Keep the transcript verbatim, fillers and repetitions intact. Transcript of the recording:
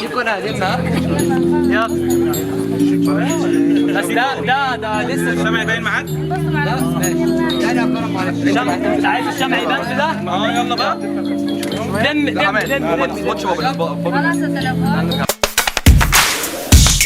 كنا هدمنا. يلا. بس ده ده ده لسه الشمع يبين معاك؟ لا ماشي. لا لا كرم عليك. الشمع انت عايز الشمع يبان في ده؟ اه يلا بقى. لم لم لم لم. خلاص التليفون